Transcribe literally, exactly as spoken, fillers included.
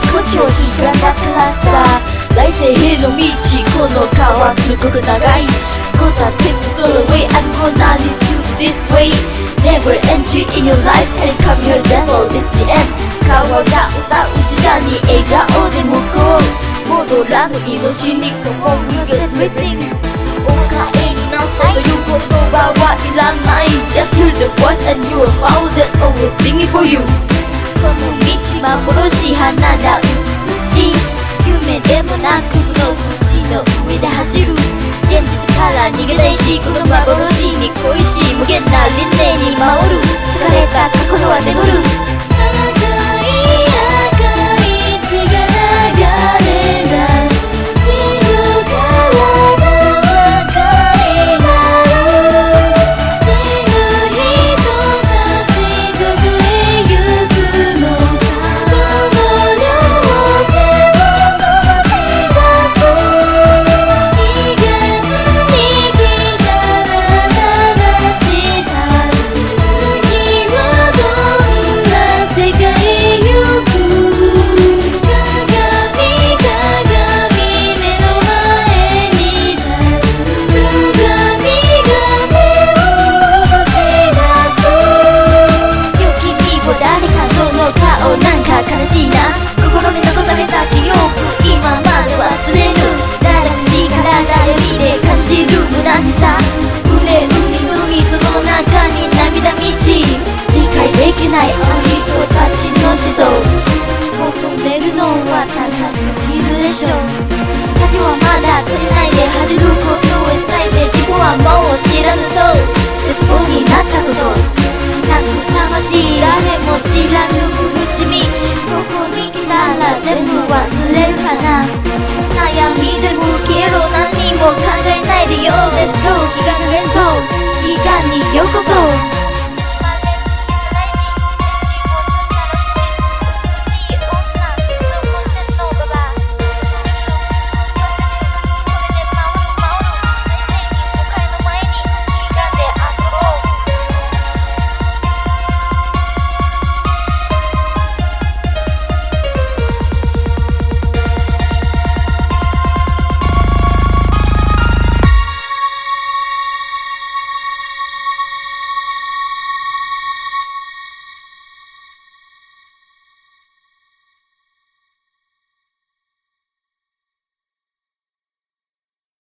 こちを引かなからさ大生への道この川すごく長いこたてってその way I'm gonna lead you this way Never entry in your life and come here that's all this the end 川が歌う死者に笑顔で向こう戻らぬ命に Come on you get everything おかえりなさいという言葉はいらない Just hear the voice and you will follow that always singing for you この道幻花だ美しい夢でもなくの口の上で走る現実から逃げないしこの幻に恋し無限な輪廻に守る疲れた心は眠る悲しいな心に残された記憶今まで忘れぬ堕落し体闇で感じる虚しさ触れる海その中に涙満ち理解できないあの人たちの思想求めるのは高すぎるでしょ橋はまだ取れないで走ることをしたいで自分はもう知らぬそう絶望になったこと泣く魂誰も知らぬ苦しみここに来たら全部忘れるかな悩み全部消えろ何も考えないでよ Let's go 気がぬれんぞ悲願にようこそ